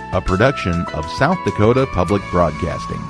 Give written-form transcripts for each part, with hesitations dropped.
a production of South Dakota Public Broadcasting.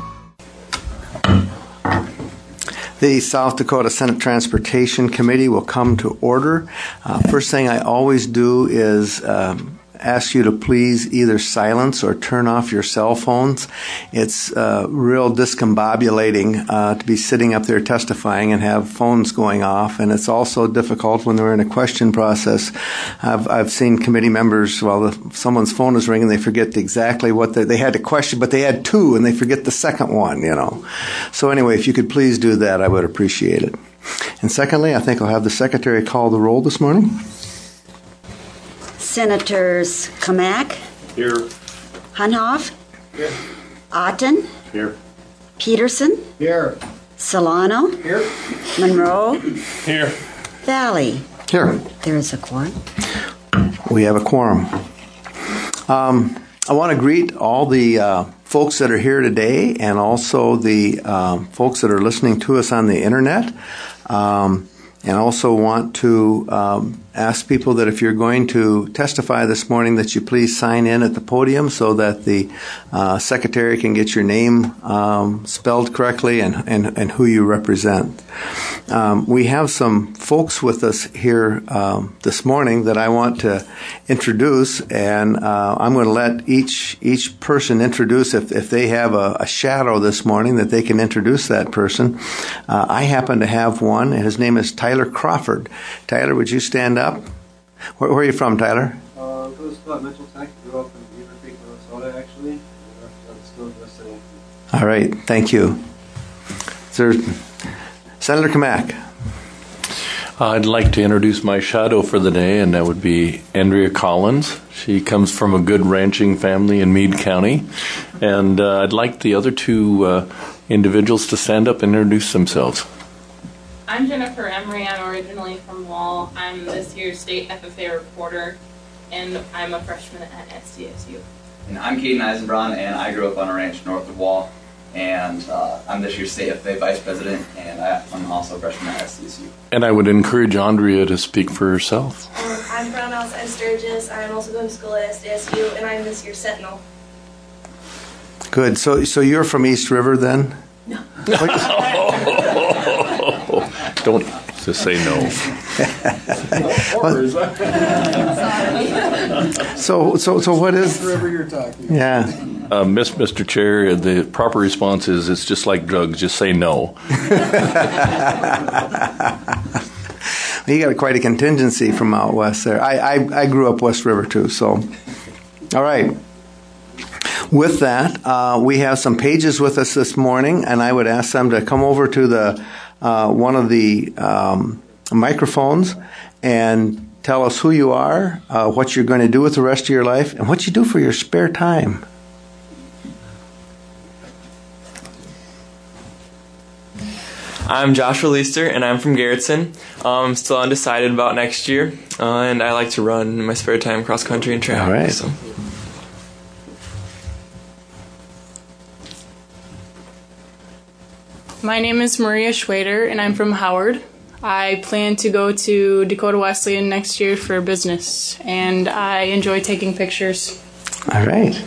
The South Dakota Senate Transportation Committee will come to order. First thing I always do is ask you to please either silence or turn off your cell phones. It's real discombobulating to be sitting up there testifying and have phones going off, and it's also difficult when we're in a question process. I've seen committee members, someone's phone is ringing, they forget exactly what they had to question, but they had two and they forget the second one, So anyway, if you could please do that, I would appreciate it. And secondly, I think I'll have the secretary call the roll this morning. Senators Kamak. Here. Hunhoff. Here. Otten. Here. Peterson. Here. Solano. Here. Monroe. Here. Valley. Here. There is a quorum. We have a quorum. I want to greet all the folks that are here today and also the folks that are listening to us on the internet. And also want to ask people that if you're going to testify this morning that you please sign in at the podium so that the secretary can get your name spelled correctly and who you represent. We have some folks with us here this morning that I want to introduce, and I'm going to let each person introduce if they have a shadow this morning that they can introduce that person. I happen to have one, and his name is Tyler Crawford. Tyler, would you stand up? Where are you from, Tyler? I was at Mitchell Tech. Grew up in Beaver Creek, Minnesota, actually. And I'm still listening. All right, thank you. Senator Kamak. I'd like to introduce my shadow for the day, and that would be Andrea Collins. She comes from a good ranching family in Meade County. And I'd like the other two individuals to stand up and introduce themselves. I'm Jennifer Emery. I'm originally from Wall. I'm this year's state FFA reporter, and I'm a freshman at SDSU. And I'm Caden Eisenbraun, and I grew up on a ranch north of Wall, and I'm this year's state FFA vice president, and I'm also a freshman at SDSU. And I would encourage Andrea to speak for herself. I'm Brownhouse and Sturgis. I'm also going to school at SDSU, and I'm this year's Sentinel. Good. So you're from East River then? No. Don't just say no. So what is River you're talking about? Yeah. Mr. Chair, the proper response is it's just like drugs. Just say no. You got quite a contingency from out west there. I grew up West River too. So, all right. With that, we have some pages with us this morning, and I would ask them to come over to the one of the microphones and tell us who you are, what you're going to do with the rest of your life, and what you do for your spare time. I'm Joshua Leister, and I'm from Garrettson. I'm still undecided about next year, and I like to run in my spare time cross country and track. All right. So. My name is Maria Schwader, and I'm from Howard. I plan to go to Dakota Wesleyan next year for business, and I enjoy taking pictures. All right.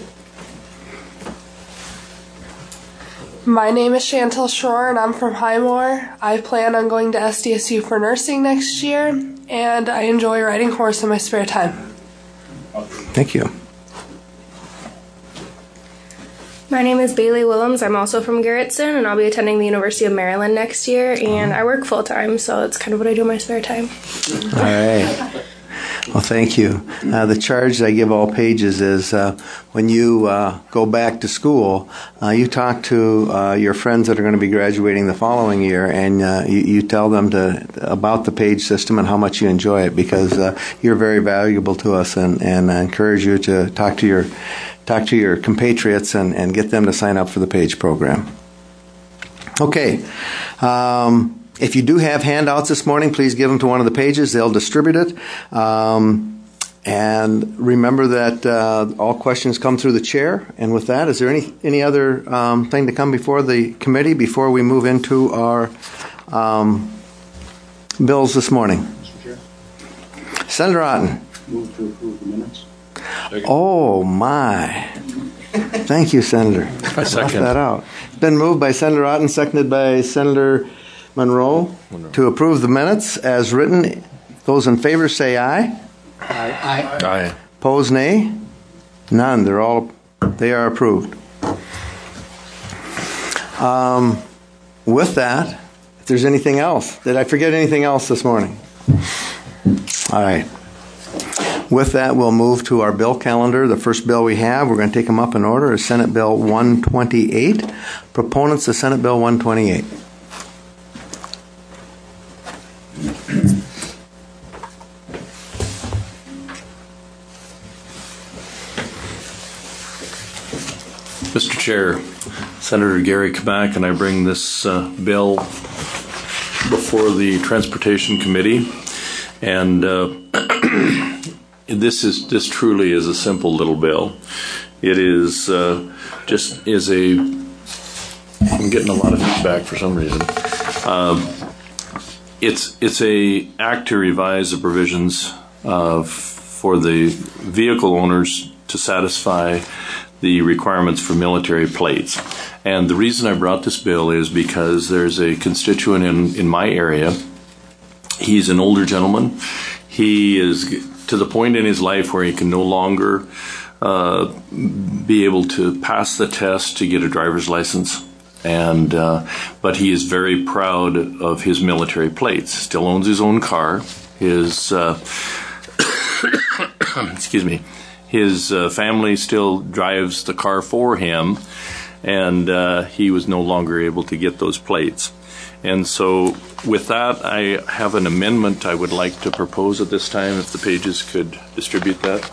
My name is Chantel Shore, and I'm from Highmore. I plan on going to SDSU for nursing next year, and I enjoy riding horse in my spare time. Thank you. My name is Bailey Willems. I'm also from Garrettson, and I'll be attending the University of Maryland next year, and I work full-time, so that's kind of what I do in my spare time. All right. Well, thank you. The charge I give all pages is when you go back to school, you talk to your friends that are going to be graduating the following year, and you tell them about the page system and how much you enjoy it, because you're very valuable to us, and I encourage you to talk to your compatriots and get them to sign up for the page program. Okay. If you do have handouts this morning, please give them to one of the pages. They'll distribute it. And remember that all questions come through the chair. And with that, is there any other thing to come before the committee before we move into our bills this morning? Mr. Chair. Senator Otten. Move to approve the minutes. Oh, my. Thank you, Senator. I second. that out. Been moved by Senator Otten, seconded by Senator Monroe to approve the minutes as written. Those in favor say aye. Aye. Opposed, nay. None. They are approved. With that, if there's anything else, did I forget anything else this morning? All right. With that, we'll move to our bill calendar. The first bill we have, we're going to take them up in order, is Senate Bill 128. Proponents of Senate Bill 128. Mr. Chair, Senator Gary Kabak and I bring this bill before the Transportation Committee, and this truly is a simple little bill. It is I'm getting a lot of feedback for some reason. It's a act to revise the provisions for the vehicle owners to satisfy the requirements for military plates. And the reason I brought this bill is because there's a constituent in my area. He's an older gentleman. He is to the point in his life where he can no longer be able to pass the test to get a driver's license. And but he is very proud of his military plates. Still owns his own car. His excuse me. His family still drives the car for him, and he was no longer able to get those plates. And so with that, I have an amendment I would like to propose at this time, if the pages could distribute that.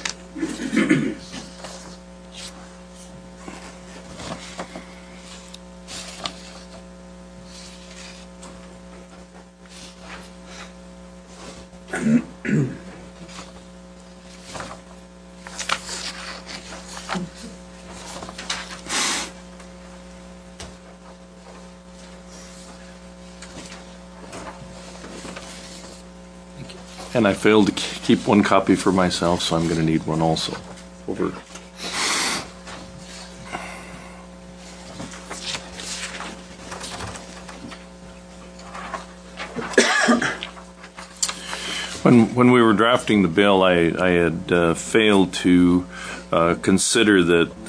And I failed to keep one copy for myself, so I'm going to need one also. Over. When we were drafting the bill, I had failed to consider that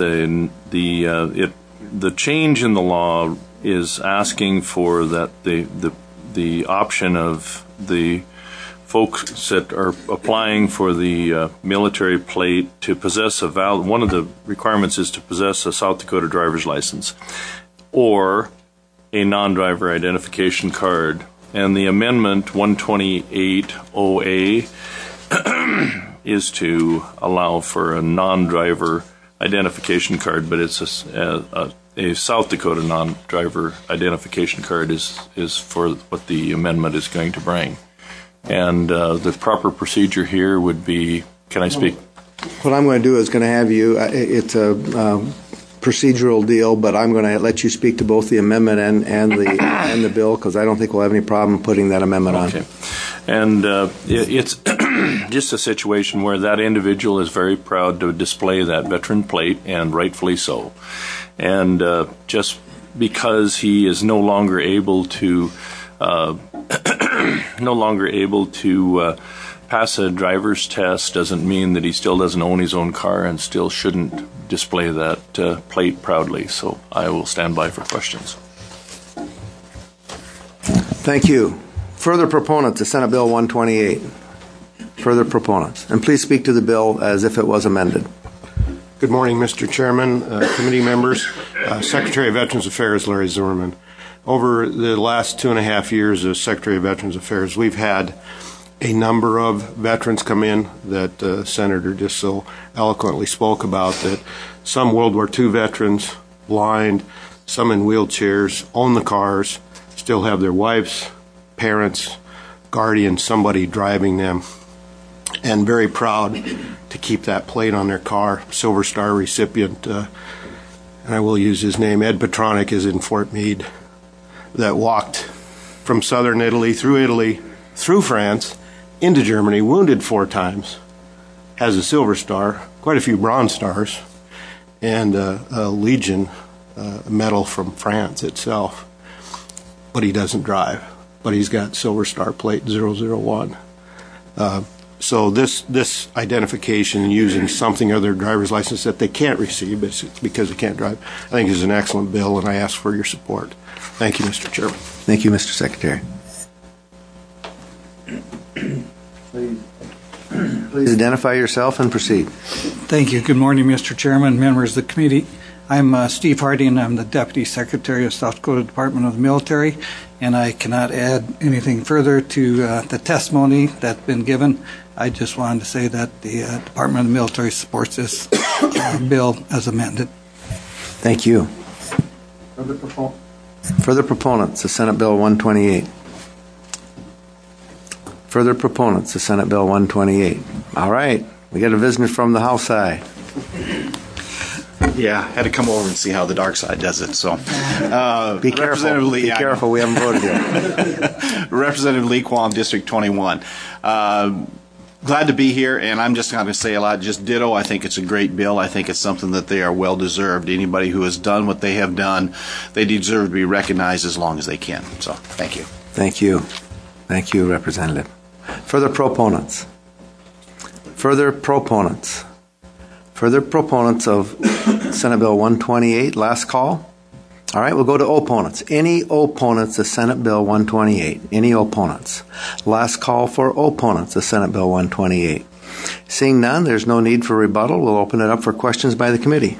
the change in the law is asking for that the option of the folks that are applying for the military plate to possess one of the requirements is to possess a South Dakota driver's license or a non-driver identification card. And the amendment 128-OA is to allow for a non-driver identification card, but it's a South Dakota non-driver identification card is for what the amendment is going to bring. And the proper procedure here would be, can I speak? What I'm going to do is going to have you, it's a procedural deal, but I'm going to let you speak to both the amendment and the bill, because I don't think we'll have any problem putting that amendment on. Okay. And it's just a situation where that individual is very proud to display that veteran plate, and rightfully so. And just because he is no longer able to pass a driver's test doesn't mean that he still doesn't own his own car and still shouldn't display that plate proudly. So I will stand by for questions. Thank you. Further proponents of Senate Bill 128? Further proponents? And please speak to the bill as if it was amended. Good morning, Mr. Chairman, committee members, Secretary of Veterans Affairs Larry Zimmerman. Over the last 2.5 years as Secretary of Veterans Affairs, we've had a number of veterans come in that Senator just so eloquently spoke about, that some World War II veterans, blind, some in wheelchairs, own the cars, still have their wives, parents, guardians, somebody driving them, and very proud to keep that plate on their car. Silver Star recipient, and I will use his name, Ed Petronic, is in Fort Meade, that walked from southern Italy, through France, into Germany, wounded 4 times, has a Silver Star, quite a few Bronze Stars, and a Legion medal from France itself. But he doesn't drive. But he's got Silver Star Plate 001. So this identification using something other than driver's license that they can't receive because they can't drive, I think is an excellent bill, and I ask for your support. Thank you, Mr. Chairman. Thank you, Mr. Secretary. Please identify yourself and proceed. Thank you. Good morning, Mr. Chairman, members of the committee. I'm Steve Hardy, and I'm the Deputy Secretary of South Dakota Department of the Military, and I cannot add anything further to the testimony that's been given. I just wanted to say that the Department of the Military supports this bill as amended. Thank you. Further proponents of Senate Bill 128. Further proponents of Senate Bill 128. All right. We got a visitor from the House side. Yeah, had to come over and see how the dark side does it. So, be careful. Be careful. We haven't voted yet. Representative Lee Quam, District 21. Glad to be here, and I'm just going to say a lot. Just ditto. I think it's a great bill. I think it's something that they are well deserved. Anybody who has done what they have done, they deserve to be recognized as long as they can. So, thank you. Thank you. Thank you, Representative. Further proponents. Further proponents. Further proponents of Senate Bill 128. Last call. All right, we'll go to opponents. Any opponents of Senate Bill 128? Any opponents? Last call for opponents of Senate Bill 128. Seeing none, there's no need for rebuttal. We'll open it up for questions by the committee.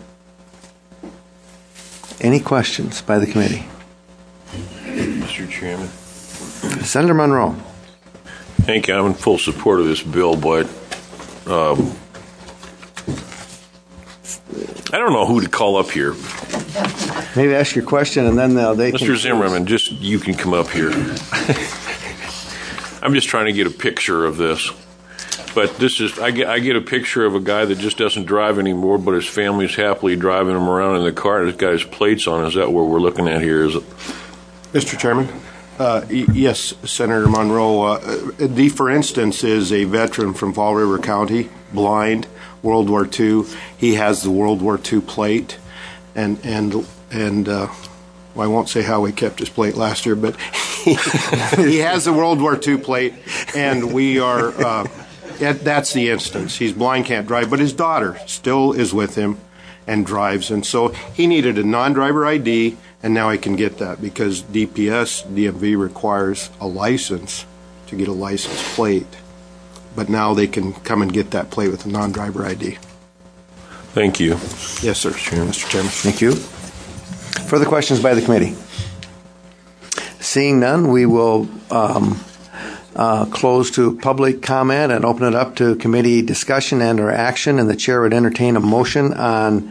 Any questions by the committee? Mr. Chairman. Senator Monroe. Thank you. I'm in full support of this bill, but I don't know who to call up here. Maybe ask your question and then they can... Mr. Zimmerman, just you can come up here. I'm just trying to get a picture of this. But this is, I get a picture of a guy that just doesn't drive anymore, but his family's happily driving him around in the car. And he's got his plates on. Is that what we're looking at here? Is it? Mr. Chairman? Yes, Senator Monroe. For instance, is a veteran from Fall River County, blind, World War II. He has the World War II plate, and I won't say how he kept his plate last year, but he has the World War II plate, and we are. That's the instance. He's blind, can't drive, but his daughter still is with him and drives, and so he needed a non-driver ID. And now I can get that because DMV requires a license to get a license plate. But now they can come and get that plate with a non-driver ID. Thank you. Yes, sir, Mr. Chairman. Thank you. Further questions by the committee? Seeing none, we will close to public comment and open it up to committee discussion and or action. And the chair would entertain a motion on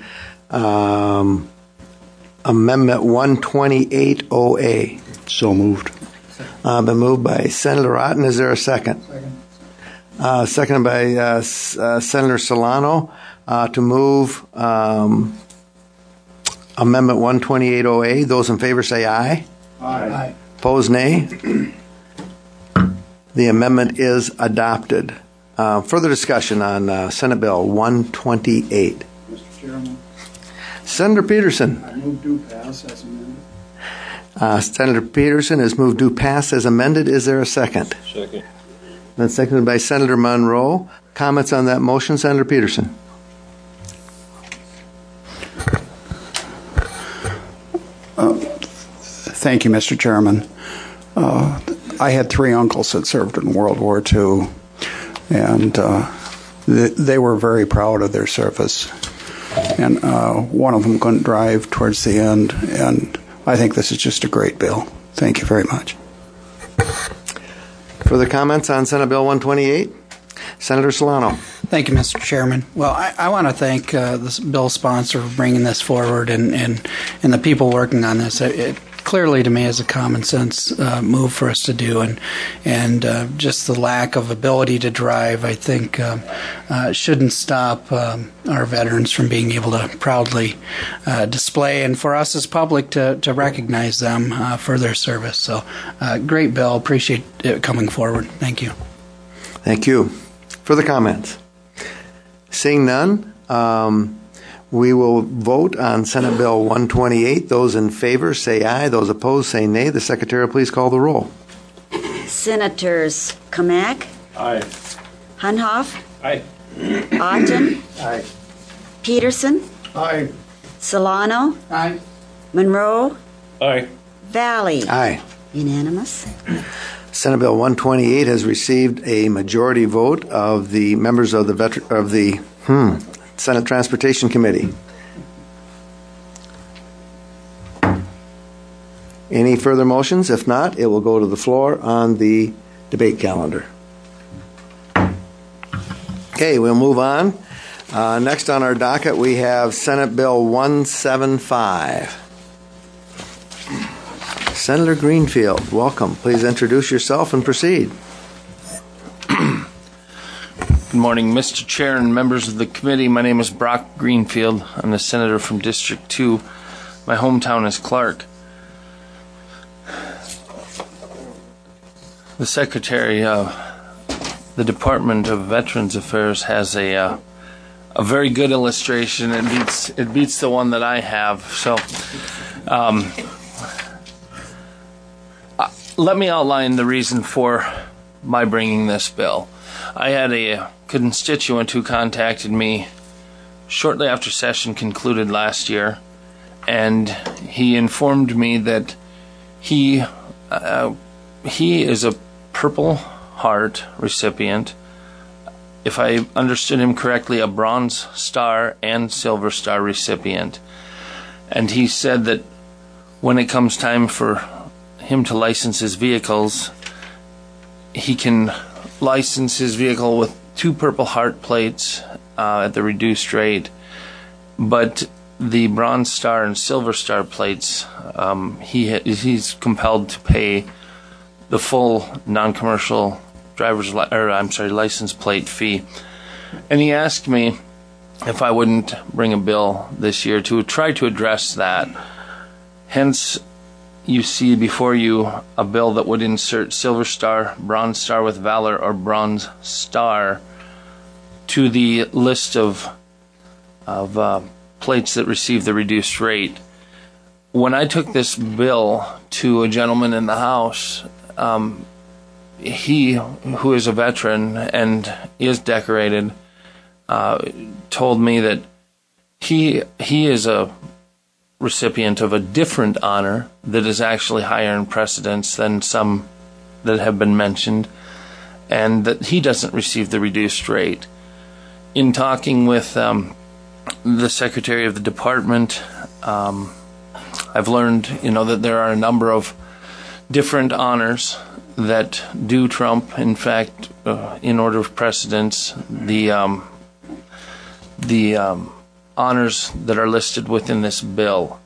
Amendment 128OA. So moved. Been moved by Senator Otten. Is there a second? Seconded by Senator Solano to move Amendment 128OA. Those in favor say aye. Aye. Opposed, nay. The amendment is adopted. Further discussion on Senate Bill 128. Mr. Chairman. Senator Peterson. I move due pass as amended. Senator Peterson has moved due pass as amended. Is there a second? Second. That's seconded by Senator Monroe. Comments on that motion, Senator Peterson? Thank you, Mr. Chairman. I had 3 uncles that served in World War II, and they were very proud of their service. And one of them couldn't drive towards the end, and I think this is just a great bill. Thank you very much. Further comments on Senate Bill 128? Senator Solano. Thank you, Mr. Chairman. Well, I want to thank the bill sponsor for bringing this forward and the people working on this. It clearly, to me, is a common sense move for us to do, and just the lack of ability to drive, I think, shouldn't stop our veterans from being able to proudly display, and for us as public to recognize them for their service. So, great bill. Appreciate it coming forward. Thank you. Thank you. Further comments? Seeing none, We will vote on Senate Bill 128. Those in favor say aye. Those opposed say nay. The Secretary will please call the roll. Senators Kamak, Aye. Hunhoff, Aye. Otten, Aye. Peterson, Aye. Solano, Aye. Monroe, Aye. Valley. Aye. Unanimous. Senate Bill 128 has received a majority vote of the members of the Senate Transportation Committee. Any further motions? If not, it will go to the floor on the debate calendar. Okay, we'll move on. Next on our docket, we have Senate Bill 175. Senator Greenfield, welcome. Please introduce yourself and proceed. Good morning, Mr. Chair and members of the committee. My name is Brock Greenfield. I'm the senator from District 2. My hometown is Clark. The Secretary of the Department of Veterans Affairs has a very good illustration. It beats the one that I have. So, let me outline the reason for my bringing this bill. I had a constituent who contacted me shortly after session concluded last year, and he informed me that he is a Purple Heart recipient. If I understood him correctly, a Bronze Star and Silver Star recipient. And he said that when it comes time for him to license his vehicles, he can license his vehicle with 2 Purple Heart plates at the reduced rate, but the Bronze Star and Silver Star plates, he's compelled to pay the full non-commercial license plate fee. And he asked me if I wouldn't bring a bill this year to try to address that. Hence, you see before you a bill that would insert Silver Star, Bronze Star with Valor, or Bronze Star to the list of plates that receive the reduced rate. When I took this bill to a gentleman in the House, he, who is a veteran and is decorated, told me that he is a recipient of a different honor that is actually higher in precedence than some that have been mentioned, and that he doesn't receive the reduced rate. In talking with the Secretary of the Department, I've learned, that there are a number of different honors that do trump, in fact, in order of precedence, the honors that are listed within this bill.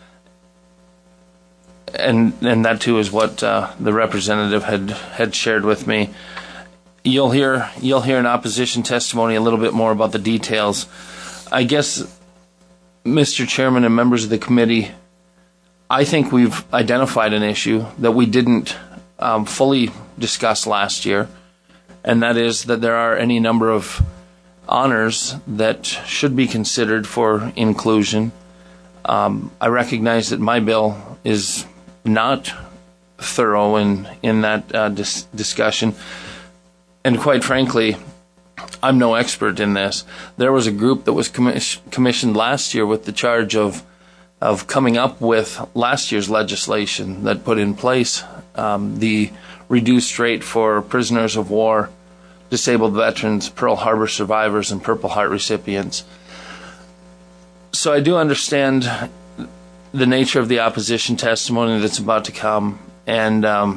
And that too is what the representative had shared with me. You'll hear in opposition testimony a little bit more about the details. I guess, Mr. Chairman and members of the committee, I think we've identified an issue that we didn't fully discuss last year, and that is that there are any number of honors that should be considered for inclusion. I recognize that my bill is not thorough in that discussion, and quite frankly, I'm no expert in this. There was a group that was commissioned last year with the charge of coming up with last year's legislation that put in place the reduced rate for prisoners of war, disabled veterans, Pearl Harbor survivors, and Purple Heart recipients. So I do understand the nature of the opposition testimony that's about to come, and I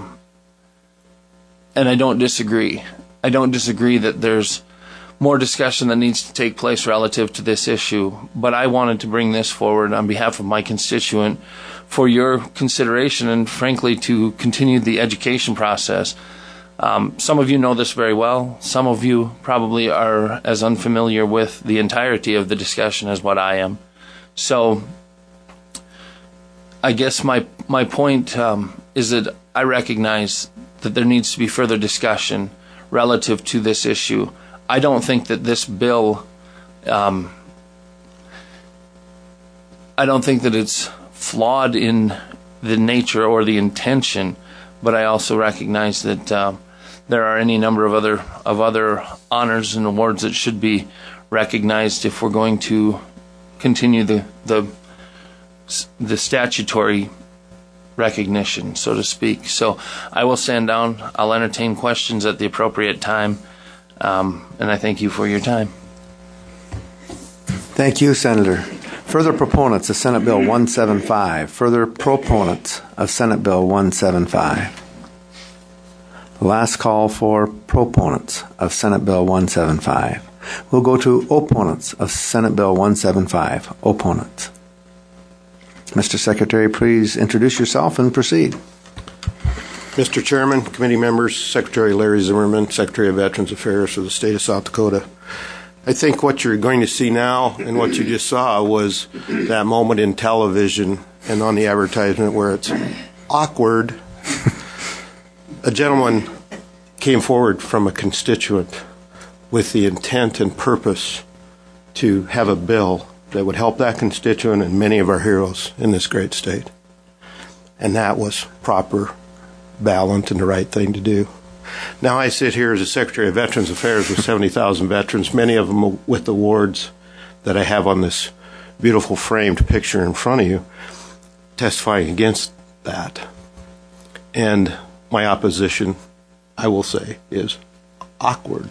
don't disagree. I don't disagree that there's more discussion that needs to take place relative to this issue, but I wanted to bring this forward on behalf of my constituent for your consideration and, frankly, to continue the education process. Some of you know this very well. Some of you probably are as unfamiliar with the entirety of the discussion as what I am. So I guess my point is that I recognize that there needs to be further discussion relative to this issue. I don't think that this bill I don't think that it's flawed in the nature or the intention, but I also recognize that there are any number of other honors and awards that should be recognized if we're going to continue the statutory recognition, so to speak. So I will stand down. I'll entertain questions at the appropriate time, and I thank you for your time. Thank you, Senator. Further proponents of Senate Bill 175. Further proponents of Senate Bill 175. Last call for proponents of Senate Bill 175. We'll go to opponents of Senate Bill 175. Opponents. Mr. Secretary, please introduce yourself and proceed. Mr. Chairman, committee members, Secretary Larry Zimmerman, Secretary of Veterans Affairs for the state of South Dakota. I think what you're going to see now and what you just saw was that moment in television and on the advertisement where it's awkward. A gentleman came forward from a constituent with the intent and purpose to have a bill that would help that constituent and many of our heroes in this great state. And that was proper, balanced, and the right thing to do. Now I sit here as a Secretary of Veterans Affairs with 70,000 veterans, many of them with awards that I have on this beautiful framed picture in front of you, testifying against that. And my opposition, I will say, is awkward.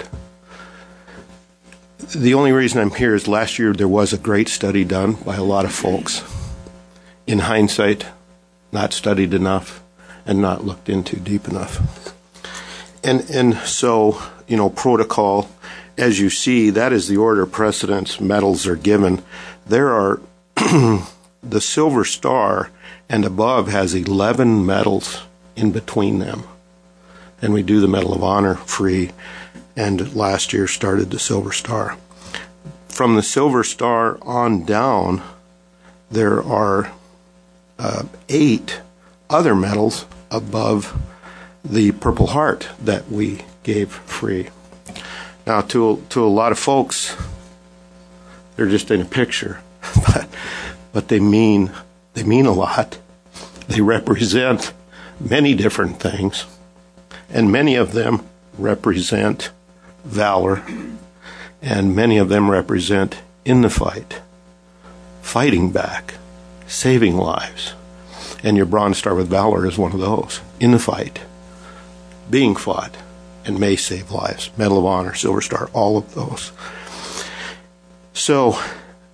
The only reason I'm here is last year there was a great study done by a lot of folks. In hindsight, not studied enough and not looked into deep enough. And so, protocol, as you see, that is the order of precedence. Medals are given. There are the Silver Star and above has 11 medals in between them. And we do the Medal of Honor free, and last year started the Silver Star. From the Silver Star on down, there are 8 other medals above the Purple Heart that we gave free. Now, to a lot of folks, they're just in a picture, but they mean a lot. They represent many different things, and many of them represent valor, and many of them represent in the fight, fighting back, saving lives. And your Bronze Star with Valor is one of those, in the fight, being fought, and may save lives. Medal of Honor, Silver Star, all of those. So,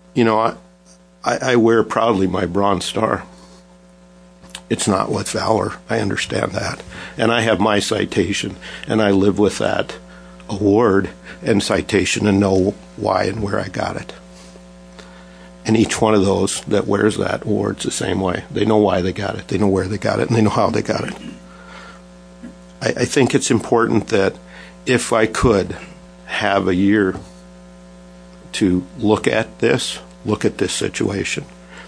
I wear proudly my Bronze Star. It's not with valor. I understand that. And I have my citation, and I live with that award and citation and know why and where I got it. And each one of those that wears that award's the same way. They know why they got it, they know where they got it, and they know how they got it. I think it's important that if I could have a year to look at this situation.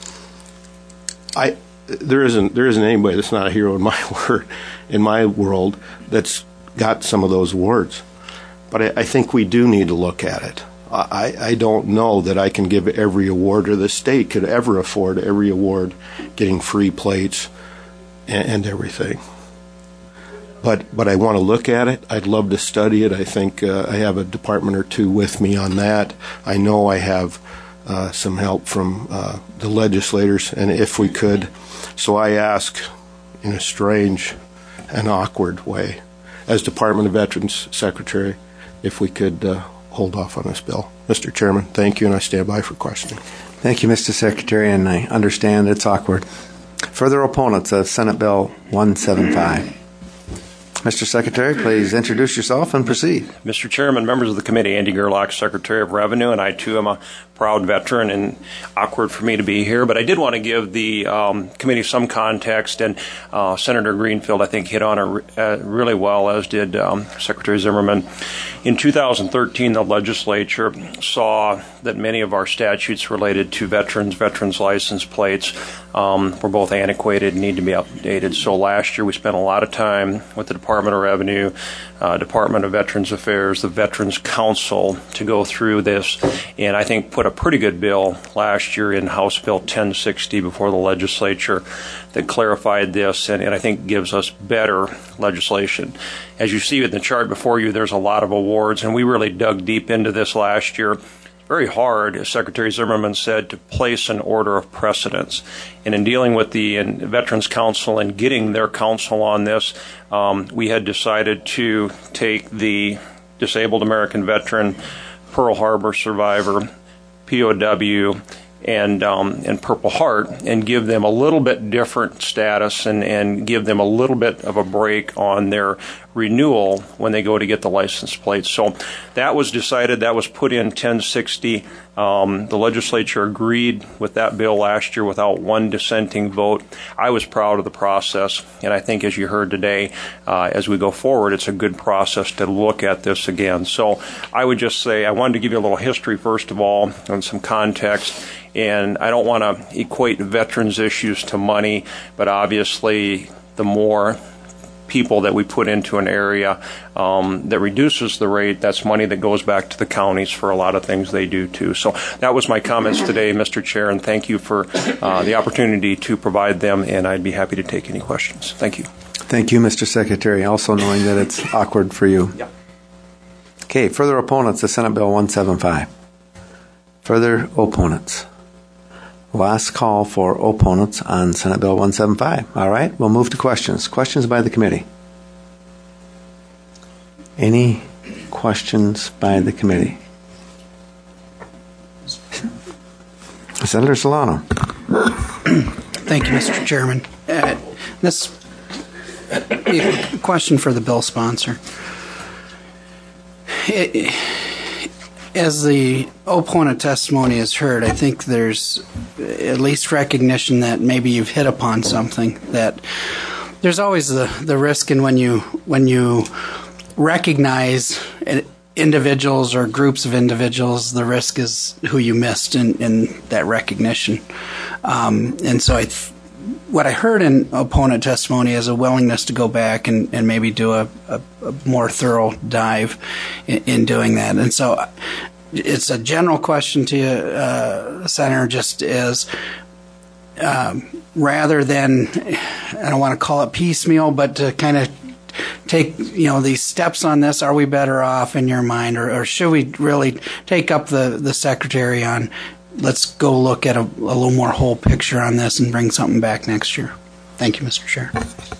There isn't anybody that's not a hero in my world that's got some of those awards. But I think we do need to look at it. I don't know that I can give every award, or the state could ever afford every award, getting free plates and everything. But I want to look at it. I'd love to study it. I think I have a department or two with me on that. I know I have some help from the legislators, and if we could. So I ask, in a strange and awkward way, as Department of Veterans Secretary, if we could hold off on this bill. Mr. Chairman, thank you, and I stand by for questioning. Thank you, Mr. Secretary, and I understand it's awkward. Further opponents of Senate Bill 175. Mr. Secretary, please introduce yourself and proceed. Mr. Chairman, members of the committee, Andy Gerlach, Secretary of Revenue, and I too am a proud veteran, and awkward for me to be here, but I did want to give the committee some context, and Senator Greenfield, I think, hit on it really well, as did Secretary Zimmerman. In 2013, the legislature saw that many of our statutes related to veterans license plates were both antiquated and need to be updated. So last year we spent a lot of time with the Department Department of Revenue, Department of Veterans Affairs, the Veterans Council to go through this, and I think put a pretty good bill last year in House Bill 1060 before the legislature that clarified this, and I think gives us better legislation. As you see in the chart before you, there's a lot of awards, and we really dug deep into this last year. Very hard, as Secretary Zimmerman said, to place an order of precedence. And in dealing with the Veterans Council and getting their counsel on this, we had decided to take the disabled American veteran, Pearl Harbor survivor, POW, and Purple Heart, and give them a little bit different status and give them a little bit of a break on their renewal when they go to get the license plate. So that was decided. That was put in 1060. The legislature agreed with that bill last year without one dissenting vote. I was proud of the process, and I think as you heard today, as we go forward, it's a good process to look at this again. So I would just say I wanted to give you a little history, first of all, and some context. And I don't want to equate veterans issues to money, but obviously the more people that we put into an area that reduces the rate, that's money that goes back to the counties for a lot of things they do too. So that was my comments today, Mr. Chair, and thank you for the opportunity to provide them, and I'd be happy to take any questions. Thank you. Thank you, Mr. Secretary, also knowing that it's awkward for you. Yeah. Okay, further opponents to Senate Bill 175. Further opponents. Last call for opponents on Senate Bill 175. All right, we'll move to questions. Questions by the committee. Any questions by the committee? Senator Solano. Thank you, Mr. Chairman. This a question for the bill sponsor. As the opponent testimony is heard, I think there's at least recognition that maybe you've hit upon something, that there's always the risk in when you recognize individuals or groups of individuals, the risk is who you missed in that recognition. And so what I heard in opponent testimony is a willingness to go back and maybe do a more thorough dive in doing that. And so it's a general question to you, Senator, just is rather than, I don't want to call it piecemeal, but to kind of take these steps on this, are we better off in your mind, or should we really take up the Secretary on let's go look at a little more whole picture on this and bring something back next year? Thank you, Mr. Chair.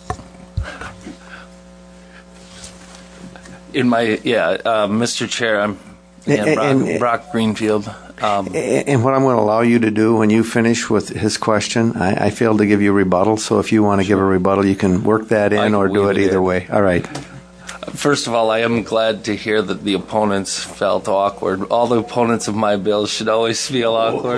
Mr. Chair, I'm Brock Greenfield. And what I'm going to allow you to do when you finish with his question, I failed to give you a rebuttal, so if you want to give a rebuttal, you can work that in or do it either way. All right. First of all, I am glad to hear that the opponents felt awkward. All the opponents of my bill should always feel awkward.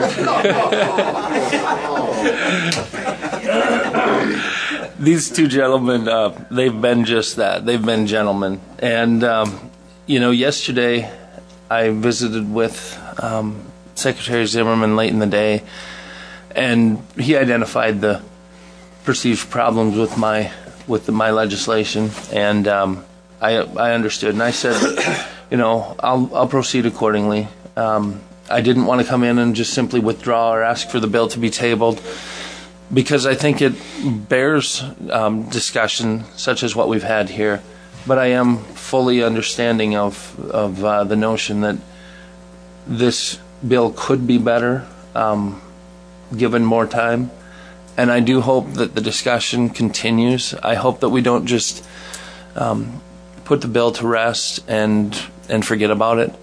These two gentlemen, they've been just that. They've been gentlemen. And, yesterday I visited with Secretary Zimmerman late in the day, and he identified the perceived problems with my legislation, and I understood, and I said, I'll proceed accordingly. I didn't want to come in and just simply withdraw or ask for the bill to be tabled, because I think it bears discussion such as what we've had here. But I am fully understanding of the notion that this bill could be better given more time. And I do hope that the discussion continues. I hope that we don't just put the bill to rest and forget about it.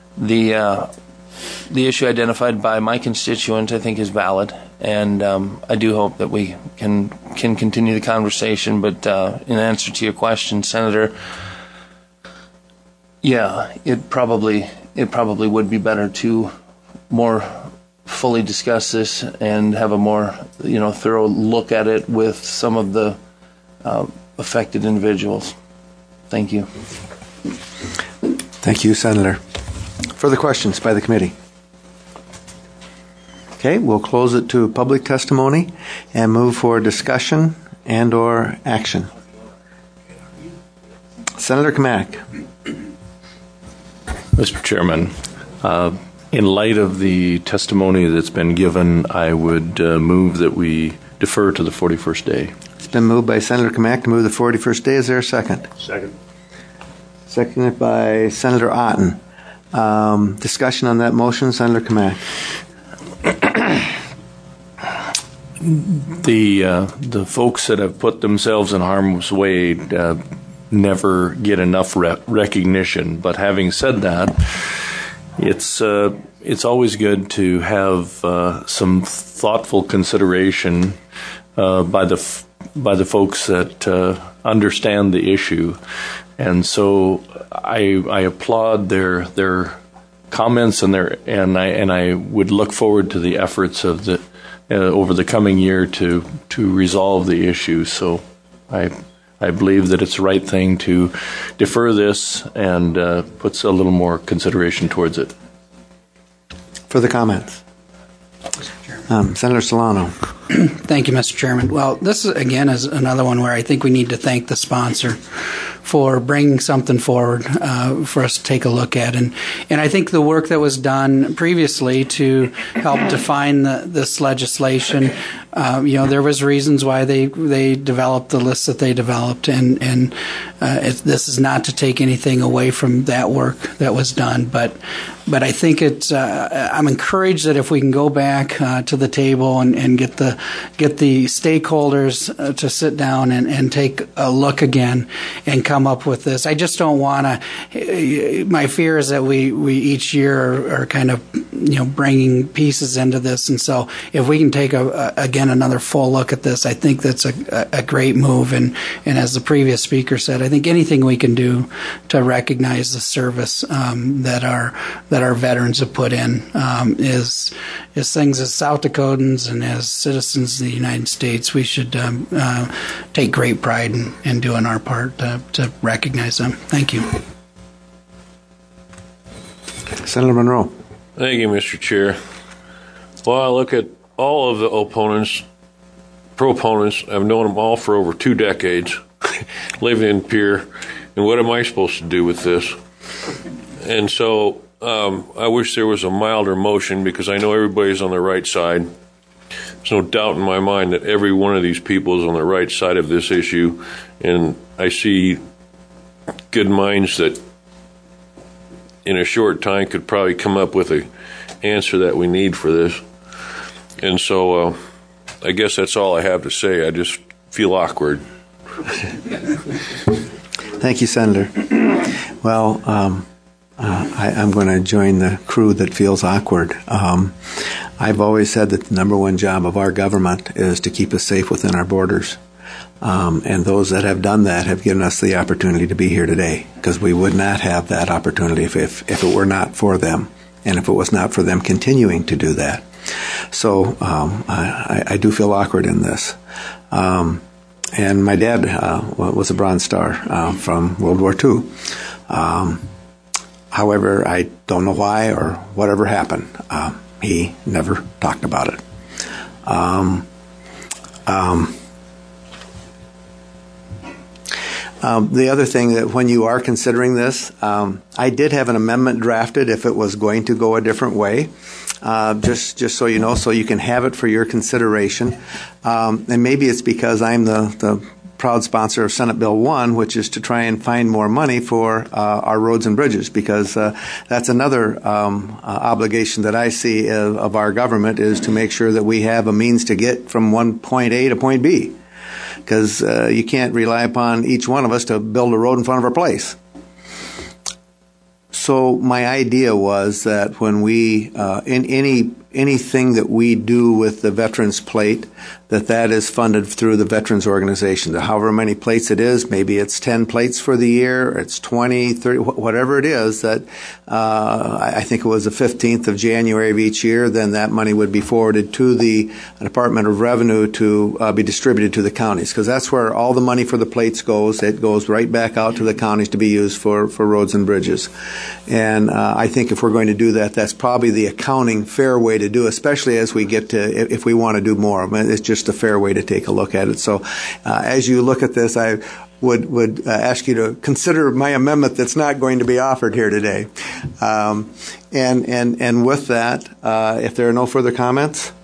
The issue identified by my constituent, I think, is valid, and I do hope that we can continue the conversation. But in answer to your question, Senator, it probably would be better to more fully discuss this and have a more thorough look at it with some of the affected individuals. Thank you. Thank you, Senator. Further questions by the committee? Okay, we'll close it to public testimony and move for discussion and/or action. Senator Kamak. Mr. Chairman, in light of the testimony that's been given, I would move that we defer to the 41st day. It's been moved by Senator Kamak to move the 41st day. Is there a second? Second. Seconded by Senator Otten. Discussion on that motion, Senator Kamak. The folks that have put themselves in harm's way never get enough recognition. But having said that, it's always good to have some thoughtful consideration by the folks that understand the issue, and so I applaud their comments and I would look forward to the efforts of the over the coming year to resolve the issue. So I believe that it's the right thing to defer this and puts a little more consideration towards it. Further comments? Senator Solano. Thank you, Mr. Chairman. Well, this again is another one where I think we need to thank the sponsor for bringing something forward for us to take a look at, and I think the work that was done previously to help define this legislation. There was reasons why they developed the list that they developed, and this is not to take anything away from that work that was done, but I think I'm encouraged that if we can go back to the table and get the stakeholders to sit down and take a look again and come up with this. I just don't want to. My fear is that we each year are kind of bringing pieces into this, and so if we can take again another full look at this, I think that's a great move. And as the previous speaker said, I think anything we can do to recognize the service that our veterans have put in is things as South Dakotans and as citizens of the United States, we should take great pride in doing our part to recognize them. Thank you. Senator Monroe. Thank you, Mr. Chair. Well, I look at all of the proponents. I've known them all for over 2 decades, living in Pierre, and what am I supposed to do with this? And so I wish there was a milder motion, because I know everybody's on the right side. There's no doubt in my mind that every one of these people is on the right side of this issue, and I see good minds that in a short time could probably come up with an answer that we need for this. And so I guess that's all I have to say. I just feel awkward. Thank you, Senator. Well, I'm going to join the crew that feels awkward. I've always said that the number one job of our government is to keep us safe within our borders. And those that have done that have given us the opportunity to be here today, because we would not have that opportunity if it were not for them, and if it was not for them continuing to do that. So I do feel awkward in this. And my dad was a Bronze Star from World War II. However, I don't know why or whatever happened. He never talked about it. The other thing that when you are considering this, I did have an amendment drafted if it was going to go a different way, just so you know, so you can have it for your consideration. And maybe it's because I'm the proud sponsor of Senate Bill 1, which is to try and find more money for our roads and bridges, because that's another obligation that I see of our government, is to make sure that we have a means to get from one point A to point B. Because you can't rely upon each one of us to build a road in front of our place. So my idea was that when we, in anything that we do with the Veterans Plate, that is funded through the Veterans Organization. However many plates it is, maybe it's 10 plates for the year, it's 20, 30, whatever it is, that I think it was the 15th of January of each year, then that money would be forwarded to the Department of Revenue to be distributed to the counties, because that's where all the money for the plates goes. It goes right back out to the counties to be used for roads and bridges. And I think if we're going to do that, that's probably the accounting fair way to do, especially as we get to, if we want to do more. I mean, it's just a fair way to take a look at it. So as you look at this, would ask you to consider my amendment that's not going to be offered here today. And with that, if there are no further comments,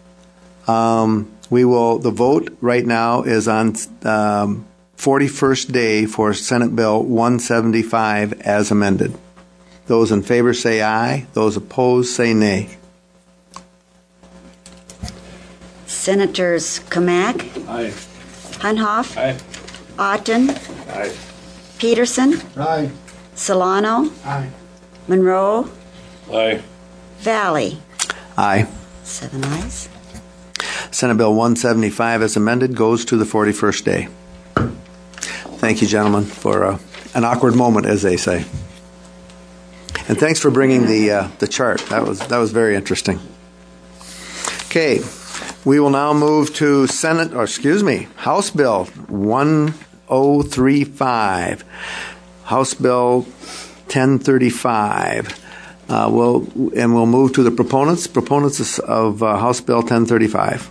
the vote right now is on 41st day for Senate Bill 175 as amended. Those in favor say aye. Those opposed say nay. Senators Kamak, Aye. Hunhoff, Aye. Otten, Aye. Peterson, Aye. Solano, Aye. Monroe, Aye. Valley. Aye. 7 ayes. Senate Bill 175 as amended goes to the 41st day. Thank you, gentlemen, for an awkward moment, as they say. And thanks for bringing the chart. That was very interesting. Okay, we will now move to House Bill 1035, House Bill 1035. We'll move to the proponents of House Bill 1035.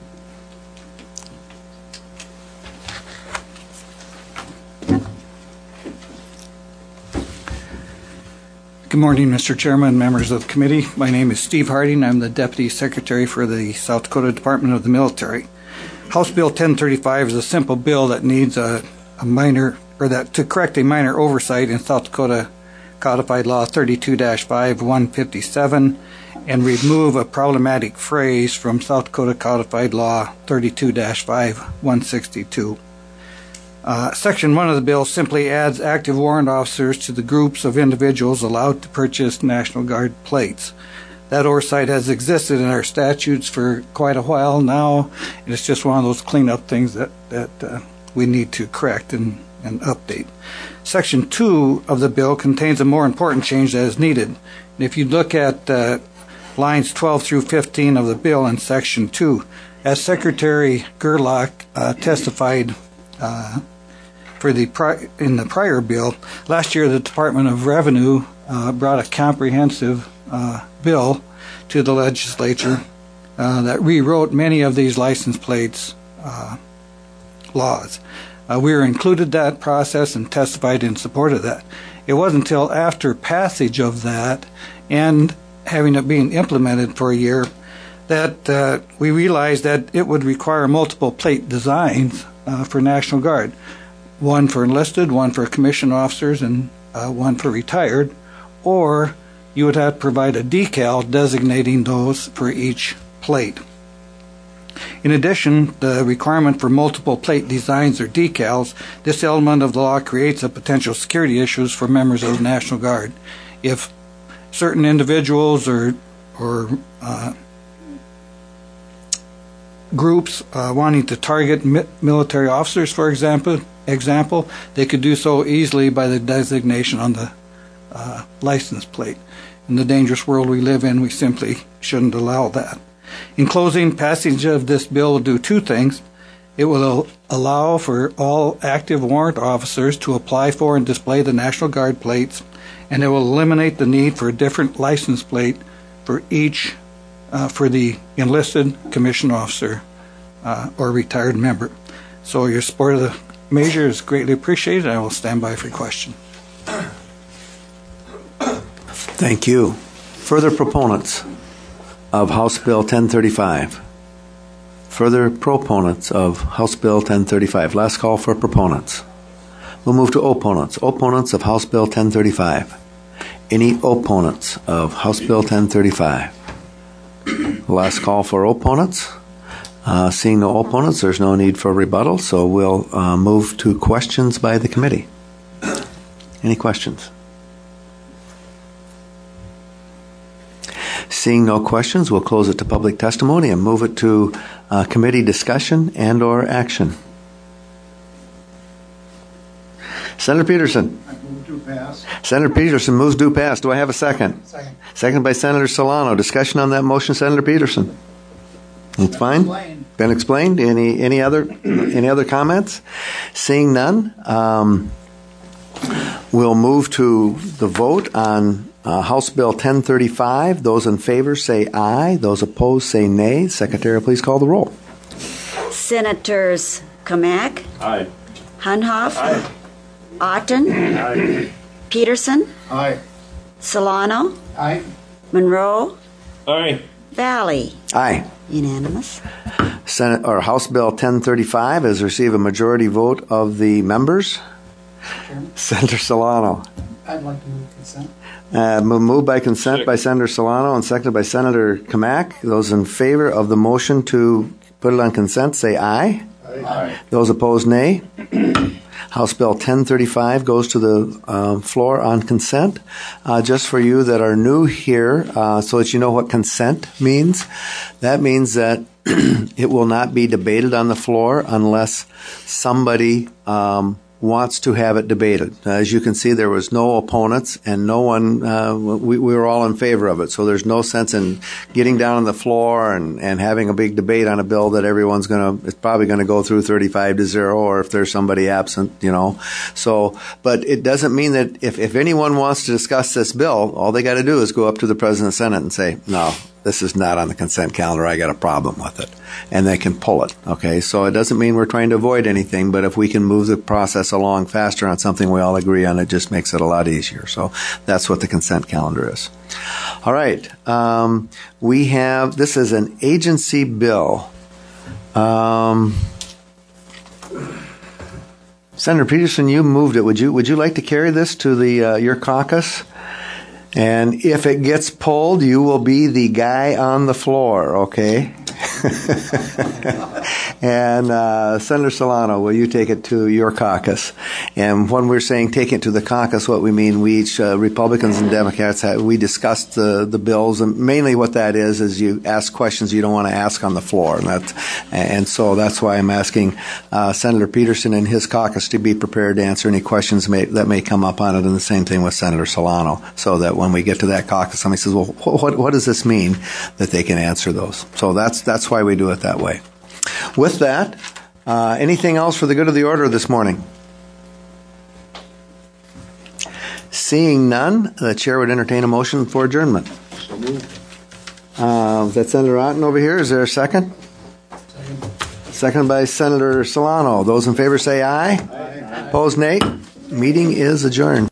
Good morning, Mr. Chairman, members of the committee. My name is Steve Harding. I'm the Deputy Secretary for the South Dakota Department of the Military. House Bill 1035 is a simple bill that needs to correct a minor oversight in South Dakota Codified Law 32-5-157 and remove a problematic phrase from South Dakota Codified Law 32-5-162. Section 1 of the bill simply adds active warrant officers to the groups of individuals allowed to purchase National Guard plates. That oversight has existed in our statutes for quite a while now, and it's just one of those cleanup things that we need to correct and update. Section 2 of the bill contains a more important change that is needed. And if you look at lines 12 through 15 of the bill in Section 2, as Secretary Gerlach testified in the prior bill, last year the Department of Revenue brought a comprehensive bill to the legislature that rewrote many of these license plates laws. We were included that process and testified in support of that. It wasn't until after passage of that and having it being implemented for a year that we realized that it would require multiple plate designs for National Guard. One for enlisted, one for commissioned officers, and one for retired, or you would have to provide a decal designating those for each plate. In addition, the requirement for multiple plate designs or decals, this element of the law creates a potential security issues for members of the National Guard. If certain individuals or groups wanting to target military officers, for example, they could do so easily by the designation on the license plate. In the dangerous world we live in, we simply shouldn't allow that. In closing, passage of this bill will do two things. It will allow for all active warrant officers to apply for and display the National Guard plates, and it will eliminate the need for a different license plate for each for the enlisted, commissioned officer, or retired member. So your support of the measure is greatly appreciated. I will stand by for questions. Thank you. Further proponents of House Bill 1035? Further proponents of House Bill 1035? Last call for proponents. We'll move to opponents. Opponents of House Bill 1035. Any opponents of House Bill 1035? Last call for opponents. Seeing no opponents, there's no need for rebuttal, so we'll move to questions by the committee. Any questions? Seeing no questions, we'll close it to public testimony and move it to committee discussion and or action. Senator Peterson. I move to pass. Senator Peterson moves to pass. Do I have a second? Second. Second by Senator Solano. Discussion on that motion, Senator Peterson. It's fine. Been explained. Any other comments? Seeing none, we'll move to the vote on House Bill 1035. Those in favor say aye. Those opposed say nay. Secretary, please call the roll. Senators Kamak, Aye. Hunhoff. Aye. Otten. Aye. Peterson. Aye. Solano. Aye. Monroe. Aye. Valley. Aye. Unanimous. Senate or House Bill 1035 has received a majority vote of the members. Chairman? Senator Solano. I'd like to move consent. Moved by consent by Senator Solano and seconded by Senator Kamak. Those in favor of the motion to put it on consent say aye. Aye. Those opposed, nay. House Bill 1035 goes to the floor on consent. Just for you that are new here, so that you know what consent means, that means that it will not be debated on the floor unless somebody wants to have it debated. As you can see, there was no opponents and no one, we were all in favor of it. So there's no sense in getting down on the floor and having a big debate on a bill that everyone's it's probably going to go through 35-0, or if there's somebody absent, So, but it doesn't mean that if anyone wants to discuss this bill, all they got to do is go up to the President of the Senate and say, no, this is not on the consent calendar. I got a problem with it. And they can pull it. Okay. So it doesn't mean we're trying to avoid anything, but if we can move the process along faster on something we all agree on, it just makes it a lot easier. So that's what the consent calendar is. All right. This is an agency bill. Senator Peterson, you moved it. Would you like to carry this to your caucus? And if it gets pulled, you will be the guy on the floor, okay? And Senator Solano, will you take it to your caucus? And when we're saying take it to the caucus, what we mean, we each, Republicans and Democrats, we discussed the bills, and mainly what that is you ask questions you don't want to ask on the floor. And so that's why I'm asking Senator Peterson and his caucus to be prepared to answer any questions that may come up on it, and the same thing with Senator Solano, so that when we get to that caucus, somebody says, well, what does this mean, that they can answer those. So that's why we do it that way. With that, anything else for the good of the order this morning? Seeing none, the chair would entertain a motion for adjournment. So moved. That's Senator Otten over here. Is there a second? Second by Senator Solano. Those in favor say aye. Aye. Opposed, nay. Meeting is adjourned.